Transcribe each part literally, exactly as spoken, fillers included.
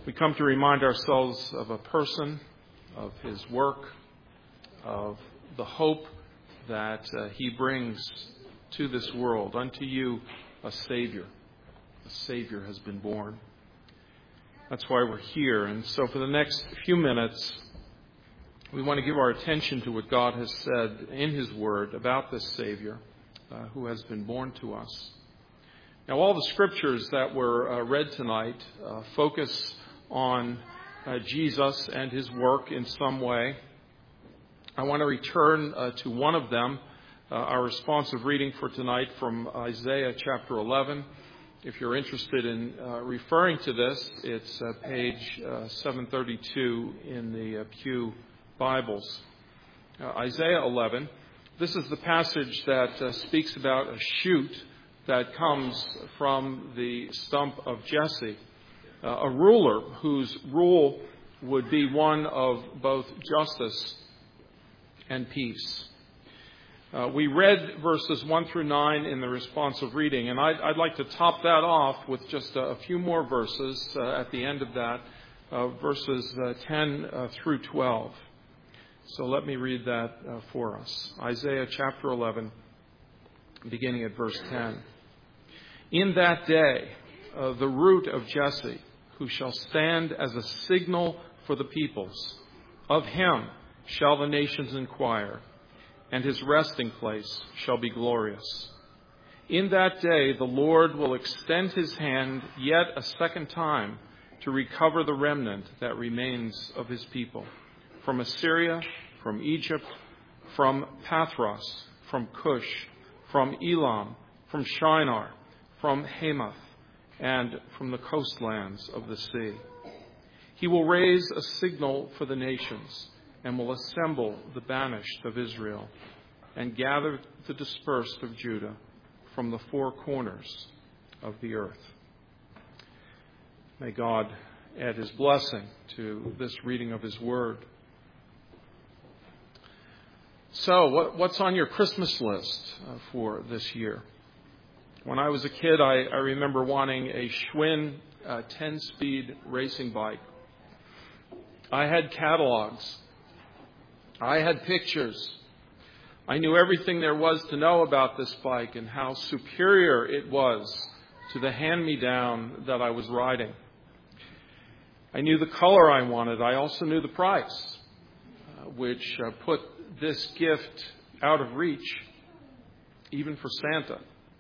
We come to remind ourselves of a person, of his work, of the hope that uh, he brings to this world. Unto you a Savior. A Savior has been born. That's why we're here. And so for the next few minutes, we want to give our attention to what God has said in His Word about this Savior uh, who has been born to us. Now, all the scriptures that were uh, read tonight uh, focus on uh, Jesus and His work in some way. I want to return uh, to one of them, uh, our responsive reading for tonight from Isaiah chapter eleven. If you're interested in uh, referring to this, it's uh, page uh, seven thirty-two in the uh, Pew Bibles. Uh, Isaiah eleven. This is the passage that uh, speaks about a shoot that comes from the stump of Jesse, uh, a ruler whose rule would be one of both justice and peace. Uh, we read verses one through nine in the responsive reading, and I'd, I'd like to top that off with just a, a few more verses uh, at the end of that, uh, verses uh, ten uh, through twelve. So let me read that uh, for us. Isaiah chapter eleven, beginning at verse ten. In that day, uh, the root of Jesse, who shall stand as a signal for the peoples, of him shall the nations inquire, and his resting place shall be glorious. In that day the Lord will extend his hand yet a second time to recover the remnant that remains of his people, from Assyria, from Egypt, from Pathros, from Cush, from Elam, from Shinar, from Hamath, and from the coastlands of the sea. He will raise a signal for the nations, and will assemble the banished of Israel, and gather the dispersed of Judah from the four corners of the earth. May God add His blessing to this reading of His Word. So, what, what's on your Christmas list uh, for this year? When I was a kid, I, I remember wanting a Schwinn uh, ten-speed racing bike. I had catalogs. I had pictures. I knew everything there was to know about this bike and how superior it was to the hand-me-down that I was riding. I knew the color I wanted. I also knew the price, uh, which uh, put this gift out of reach, even for Santa.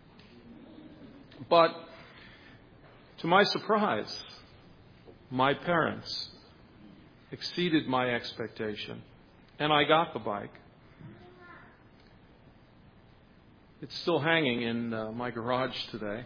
But to my surprise, my parents exceeded my expectation, and I got the bike. It's still hanging in uh, my garage today.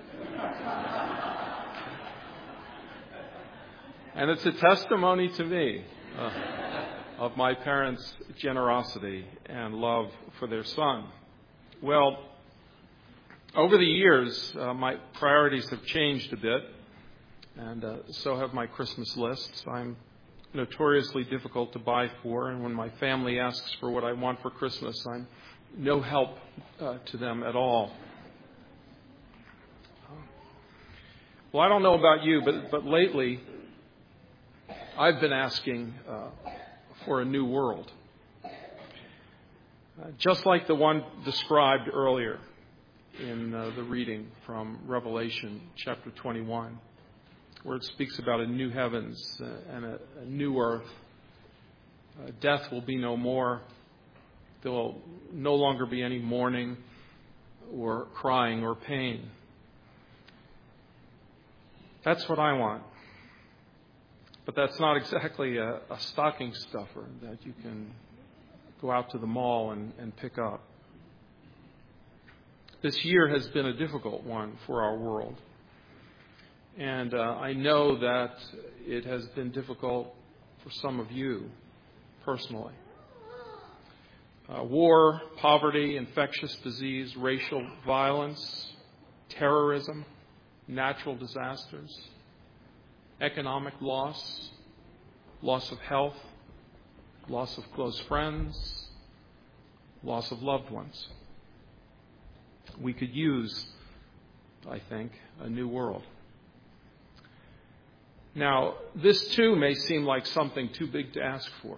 And it's a testimony to me uh, of my parents' generosity and love for their son. Well, over the years, uh, my priorities have changed a bit, and uh, so have my Christmas lists. I'm notoriously difficult to buy for, and when my family asks for what I want for Christmas, I'm no help uh, to them at all. Well, I don't know about you, but, but lately I've been asking uh, for a new world, uh, just like the one described earlier in uh, the reading from Revelation chapter twenty-one, where it speaks about a new heavens uh, and a, a new earth. Uh, death will be no more. There will no longer be any mourning or crying or pain. That's what I want. But that's not exactly a, a stocking stuffer that you can go out to the mall and, and pick up. This year has been a difficult one for our world. And uh, I know that it has been difficult for some of you personally. Uh, war, poverty, infectious disease, racial violence, terrorism, natural disasters, economic loss, loss of health, loss of close friends, loss of loved ones. We could use, I think, a new world. Now, this too may seem like something too big to ask for,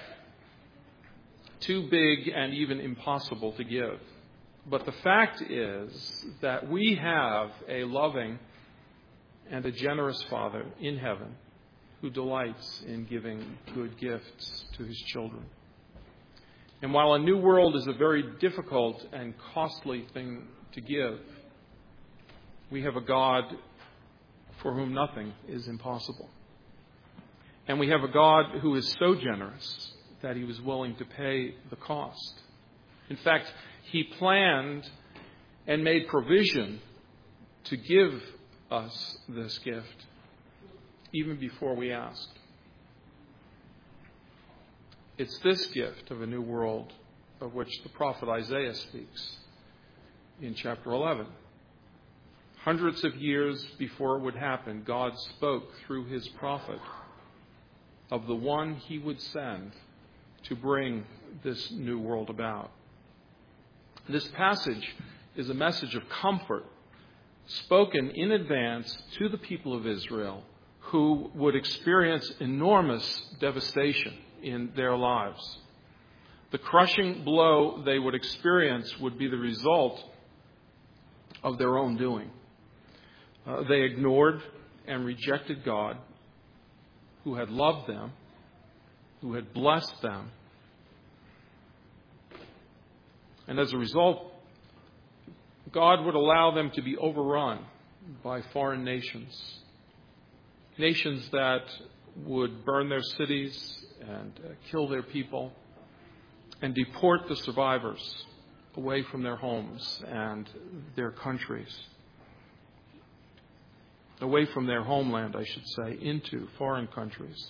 too big and even impossible to give. But the fact is that we have a loving and a generous Father in heaven who delights in giving good gifts to his children. And while a new world is a very difficult and costly thing to give, we have a God for whom nothing is impossible. And we have a God who is so generous that he was willing to pay the cost. In fact, he planned and made provision to give us this gift even before we asked. It's this gift of a new world of which the prophet Isaiah speaks in chapter eleven. Hundreds of years before it would happen, God spoke through his prophet of the one he would send to bring this new world about. This passage is a message of comfort spoken in advance to the people of Israel who would experience enormous devastation in their lives. The crushing blow they would experience would be the result of their own doing. Uh, they ignored and rejected God, who had loved them, who had blessed them. And as a result, God would allow them to be overrun by foreign nations. Nations that would burn their cities and uh, kill their people and deport the survivors away from their homes and their countries. Away from their homeland, I should say, into foreign countries.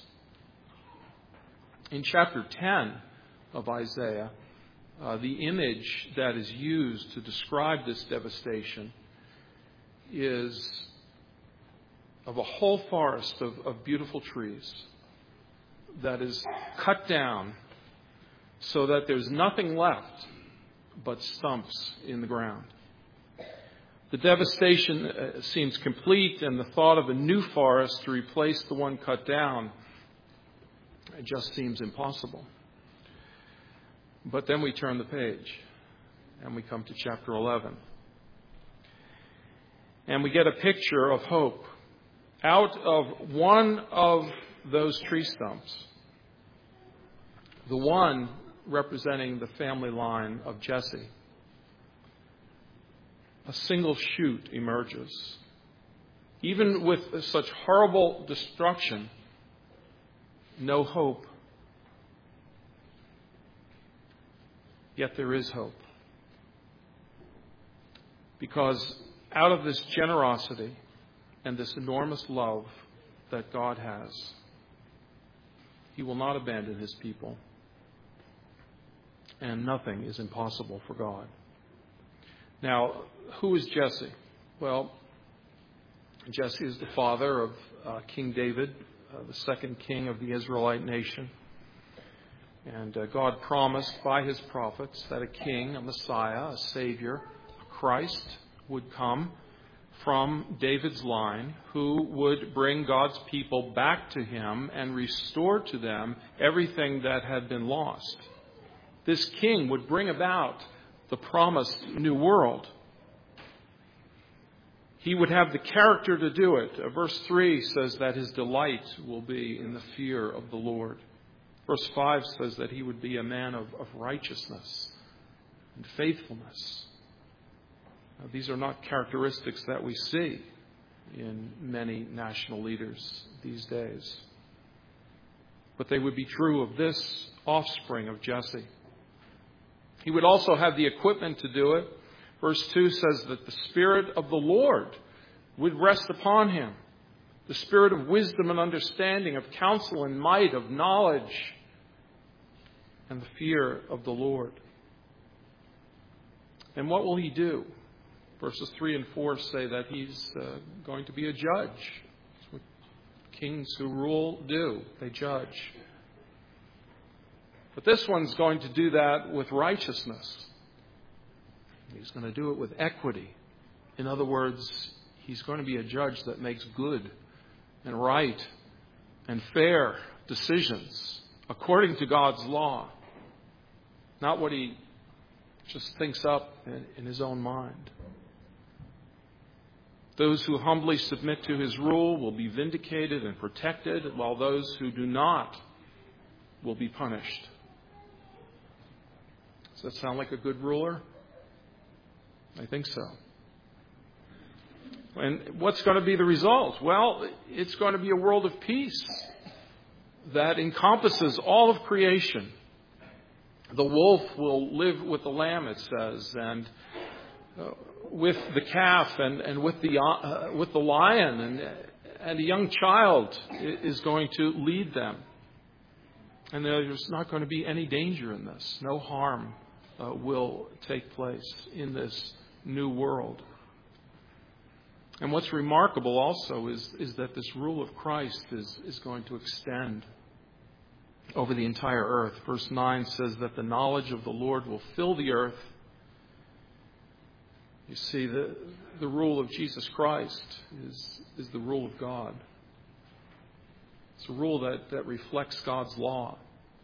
In chapter ten of Isaiah, uh, the image that is used to describe this devastation is of a whole forest of, of beautiful trees that is cut down so that there's nothing left but stumps in the ground. The devastation uh, seems complete, and the thought of a new forest to replace the one cut down it just seems impossible. But then we turn the page, and we come to chapter eleven. And we get a picture of hope. Out of one of those tree stumps, the one representing the family line of Jesse, a single shoot emerges. Even with such horrible destruction, no hope. Yet there is hope. Because out of this generosity and this enormous love that God has, he will not abandon his people. And nothing is impossible for God. Now, who is Jesse? Well, Jesse is the father of uh, King David, uh, the second king of the Israelite nation. And uh, God promised by his prophets that a king, a Messiah, a Savior, a Christ would come from David's line who would bring God's people back to him and restore to them everything that had been lost. This king would bring about the promised new world. He would have the character to do it. Uh, verse three says that his delight will be in the fear of the Lord. Verse five says that he would be a man of, of righteousness and faithfulness. Now, these are not characteristics that we see in many national leaders these days. But they would be true of this offspring of Jesse. He would also have the equipment to do it. Verse two says that the Spirit of the Lord would rest upon him. The Spirit of wisdom and understanding, of counsel and might, of knowledge and the fear of the Lord. And what will he do? Verses three and four say that he's uh, going to be a judge. That's what kings who rule do. They judge. But this one's going to do that with righteousness. He's going to do it with equity. In other words, he's going to be a judge that makes good and right and fair decisions according to God's law, not what he just thinks up in, in his own mind. Those who humbly submit to his rule will be vindicated and protected, while those who do not will be punished. Does that sound like a good ruler? I think so. And what's going to be the result? Well, it's going to be a world of peace that encompasses all of creation. The wolf will live with the lamb, it says, and uh, with the calf and, and with the uh, with the lion, and and a young child is going to lead them. And there's not going to be any danger in this. No harm uh, will take place in this new world. And what's remarkable also is, is that this rule of Christ is, is going to extend over the entire earth. Verse nine says that the knowledge of the Lord will fill the earth. You see, the, the rule of Jesus Christ is, is the rule of God. It's a rule that, that reflects God's law,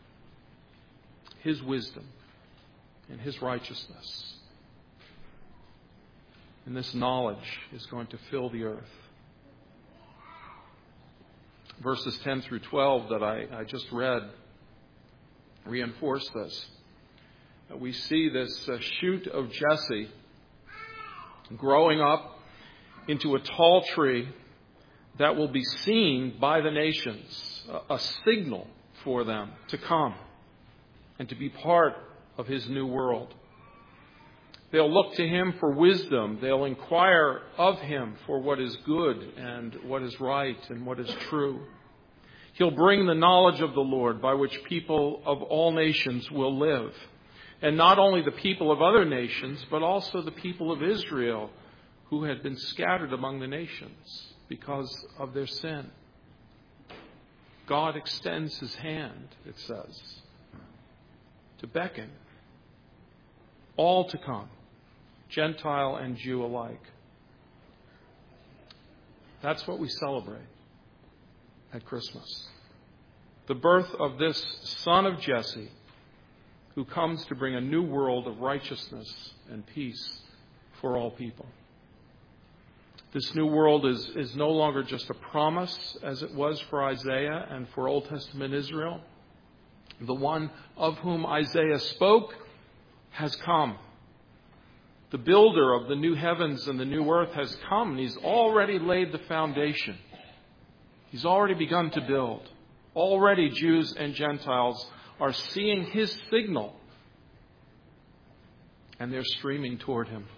his wisdom, and his righteousness. And this knowledge is going to fill the earth. Verses ten through twelve that I, I just read reinforce this. We see this uh, shoot of Jesse growing up into a tall tree that will be seen by the nations, a, a signal for them to come and to be part of his new world. They'll look to him for wisdom. They'll inquire of him for what is good and what is right and what is true. He'll bring the knowledge of the Lord by which people of all nations will live. And not only the people of other nations, but also the people of Israel who had been scattered among the nations because of their sin. God extends his hand, it says, to beckon all to come, Gentile and Jew alike. That's what we celebrate at Christmas. The birth of this son of Jesse, who comes to bring a new world of righteousness and peace for all people. This new world is, is no longer just a promise as it was for Isaiah and for Old Testament Israel. The one of whom Isaiah spoke has come. The builder of the new heavens and the new earth has come, and he's already laid the foundation. He's already begun to build. Already Jews and Gentiles are seeing his signal, and they're streaming toward him.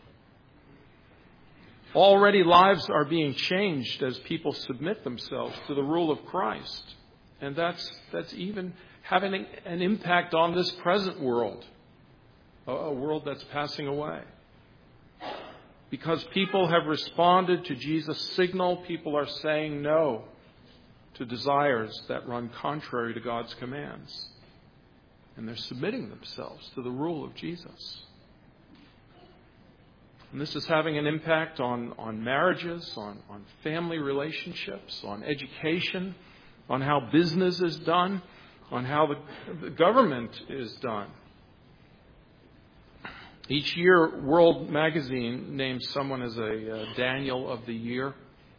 Already lives are being changed as people submit themselves to the rule of Christ. And that's, that's even having an impact on this present world, a world that's passing away. Because people have responded to Jesus' signal, people are saying no to desires that run contrary to God's commands. And they're submitting themselves to the rule of Jesus. And this is having an impact on, on marriages, on, on family relationships, on education, on how business is done, on how the, the government is done. Each year, World Magazine names someone as a uh, Daniel of the Year.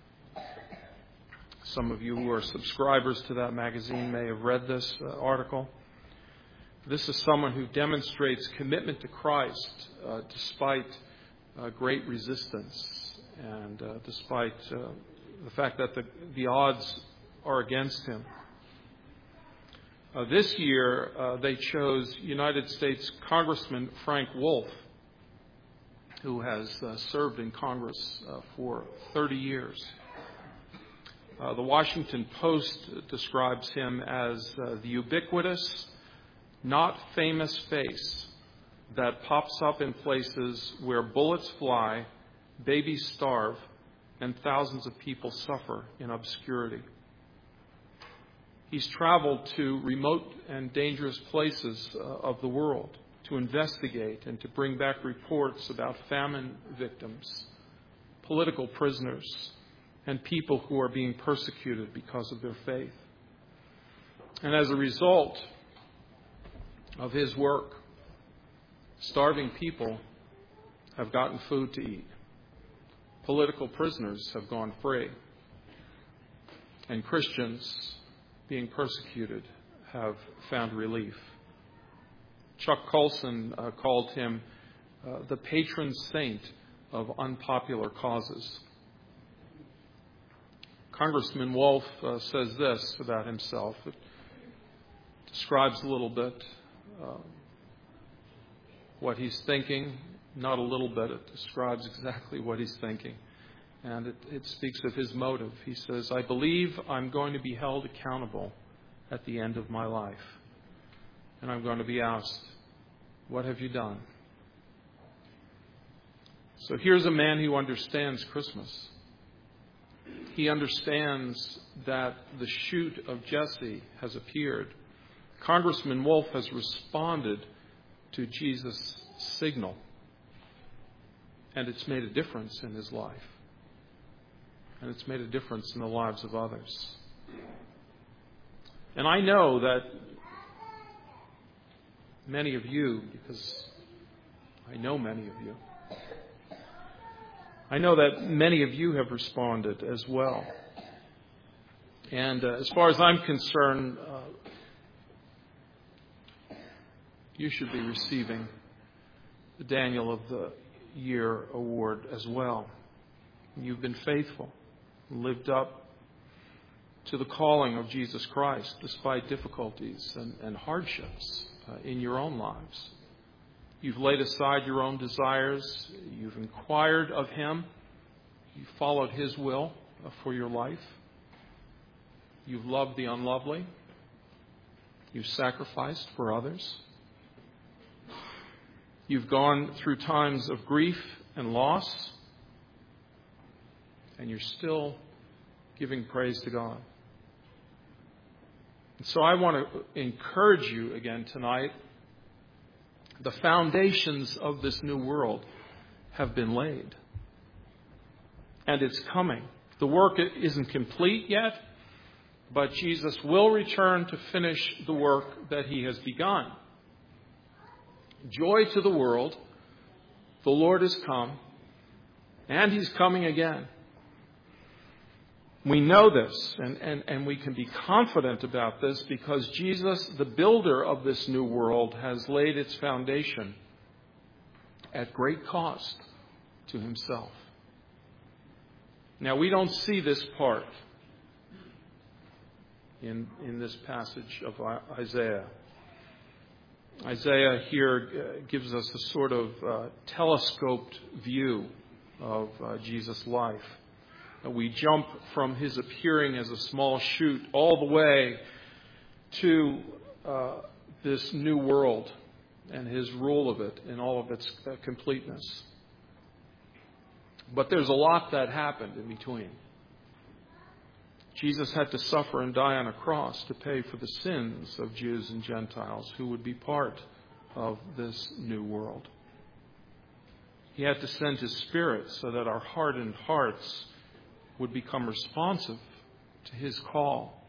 Some of you who are subscribers to that magazine may have read this uh, article. This is someone who demonstrates commitment to Christ uh, despite uh, great resistance and uh, despite uh, the fact that the, the odds are against him. Uh, this year, uh, they chose United States Congressman Frank Wolf, who has uh, served in Congress uh, for thirty years. Uh, the Washington Post describes him as uh, the ubiquitous, not famous face that pops up in places where bullets fly, babies starve, and thousands of people suffer in obscurity. He's traveled to remote and dangerous places uh, of the world to investigate and to bring back reports about famine victims, political prisoners, and people who are being persecuted because of their faith. And as a result of his work, starving people have gotten food to eat. Political prisoners have gone free. And Christians being persecuted have found relief. Chuck Colson uh, called him uh, the patron saint of unpopular causes. Congressman Wolf uh, says this about himself. It describes a little bit uh, what he's thinking. Not a little bit. It describes exactly what he's thinking. And it, it speaks of his motive. He says, I believe I'm going to be held accountable at the end of my life. And I'm going to be asked, what have you done? So here's a man who understands Christmas. He understands that the shoot of Jesse has appeared. Congressman Wolf has responded to Jesus' signal. And it's made a difference in his life. And it's made a difference in the lives of others. And I know that many of you, because I know many of you, I know that many of you have responded as well. And uh, as far as I'm concerned, uh, you should be receiving the Daniel of the Year award as well. You've been faithful, lived up to the calling of Jesus Christ despite difficulties and, and hardships uh, in your own lives. You've laid aside your own desires. You've inquired of Him. You've followed His will uh, for your life. You've loved the unlovely. You've sacrificed for others. You've gone through times of grief and loss, and you're still giving praise to God. And so I want to encourage you again tonight. The foundations of this new world have been laid, and it's coming. The work isn't complete yet, but Jesus will return to finish the work that He has begun. Joy to the world. The Lord has come, and He's coming again. We know this, and, and, and we can be confident about this because Jesus, the builder of this new world, has laid its foundation at great cost to Himself. Now, we don't see this part in, in this passage of Isaiah. Isaiah here gives us a sort of uh, telescoped view of uh, Jesus' life. We jump from His appearing as a small shoot all the way to uh, this new world and His rule of it in all of its uh, completeness. But there's a lot that happened in between. Jesus had to suffer and die on a cross to pay for the sins of Jews and Gentiles who would be part of this new world. He had to send His Spirit so that our hardened hearts would become responsive to His call.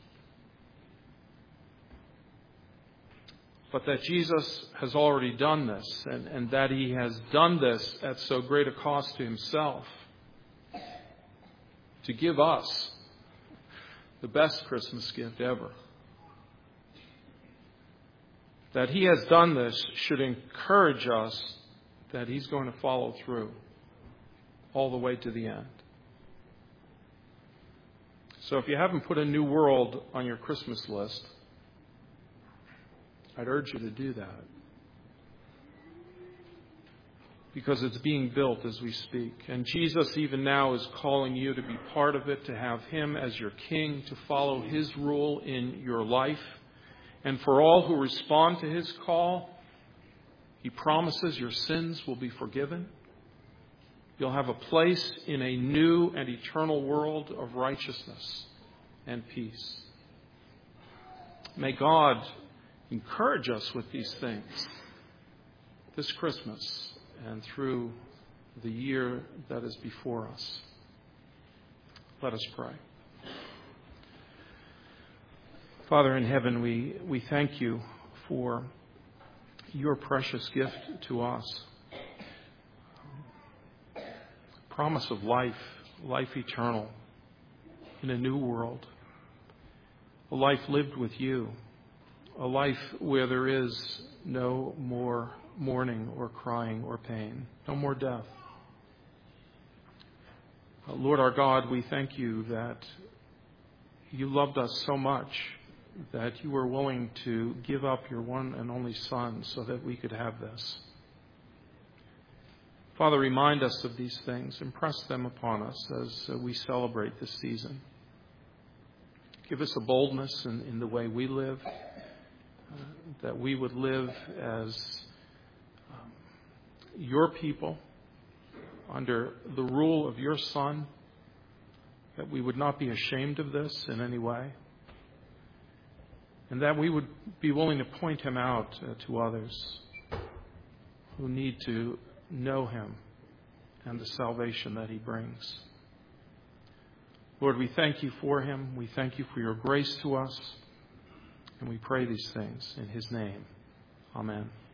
But that Jesus has already done this, and, and that He has done this at so great a cost to Himself, to give us the best Christmas gift ever. That He has done this should encourage us that He's going to follow through all the way to the end. So if you haven't put a new world on your Christmas list, I'd urge you to do that. Because it's being built as we speak. And Jesus even now is calling you to be part of it, to have Him as your King, to follow His rule in your life. And for all who respond to His call, He promises your sins will be forgiven. You'll have a place in a new and eternal world of righteousness and peace. May God encourage us with these things this Christmas and through the year that is before us. Let us pray. Father in heaven, we, we thank you for your precious gift to us. Promise of life, life eternal in a new world. A life lived with you. A life where there is no more mourning or crying or pain. No more death. Uh, Lord our God, we thank you that you loved us so much that you were willing to give up your one and only Son so that we could have this. Father, remind us of these things. Impress them upon us as uh, we celebrate this season. Give us a boldness in, in the way we live, uh, that we would live as um, your people under the rule of your Son, that we would not be ashamed of this in any way, and that we would be willing to point him out uh, to others who need to know him and the salvation that he brings. Lord, we thank you for him. We thank you for your grace to us. And we pray these things in his name. Amen.